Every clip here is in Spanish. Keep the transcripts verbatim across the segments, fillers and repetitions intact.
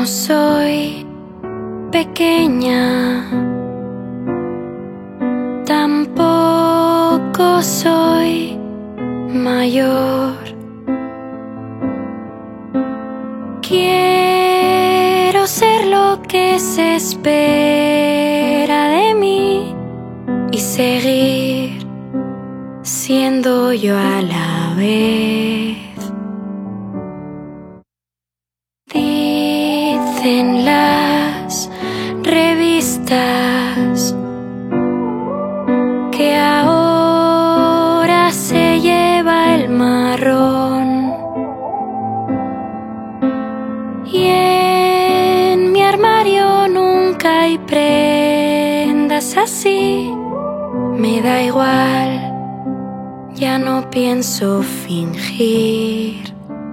no soy pequeña, tampoco soy mayor. Quiero ser lo que se espera de mí y seguir siendo yo a la vez. Dicen las revistas que ahora se lleva el marrón, y en mi armario nunca hay prendas así. Me da igual, ya no pienso fingir.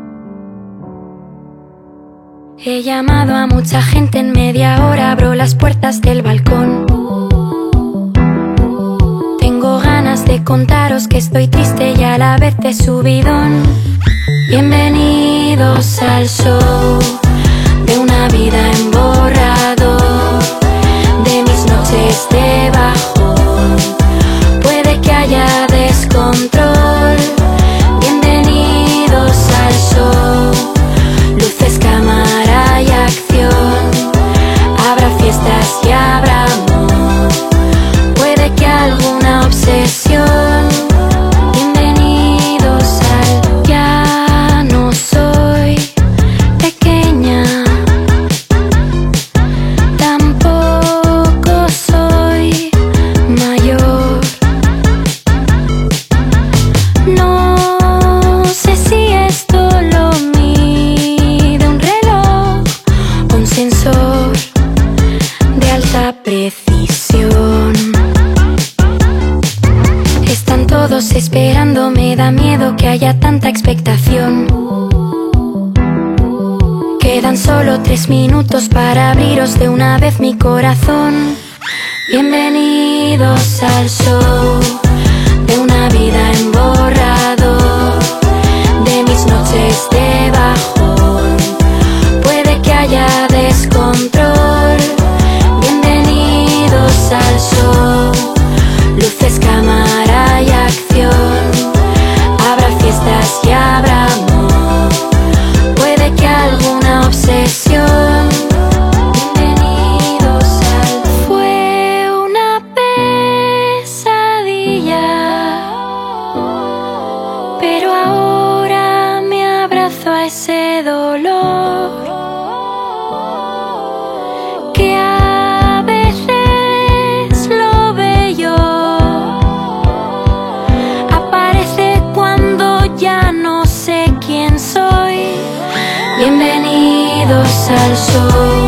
He llamado a mucha gente en media hora, abro las puertas del balcón. Tengo ganas de contaros que estoy triste y a la vez de subidón. Bienvenidos al show de una vida en borrador, de mis noches de bajón. Puede que haya descontrol. Bienvenidos al show, luces, cámara y acción. Habrá fiestas y habrá amor, puede que alguna obsesión. Bienvenidos al ya no soy pequeña, tampoco soy mayor. No sé si esto lo mide un reloj o un sensor de alta precisión. Están todos esperando, me da miedo que haya tanta expectación. Quedan solo tres minutos para abriros de una vez mi corazón. Bienvenidos al show de una vida en borrador, de mis noches de bajón. Puede que haya descontrol. Bienvenidos al show, luces, cámara y acción. Habrá fiestas y habrá amor, puede que alguna obsesión. Bienvenidos al fue una pesadilla, pero ahora me abrazo a ese dolor que a veces lo bello aparece cuando ya no sé quién soy. Bienvenidos al show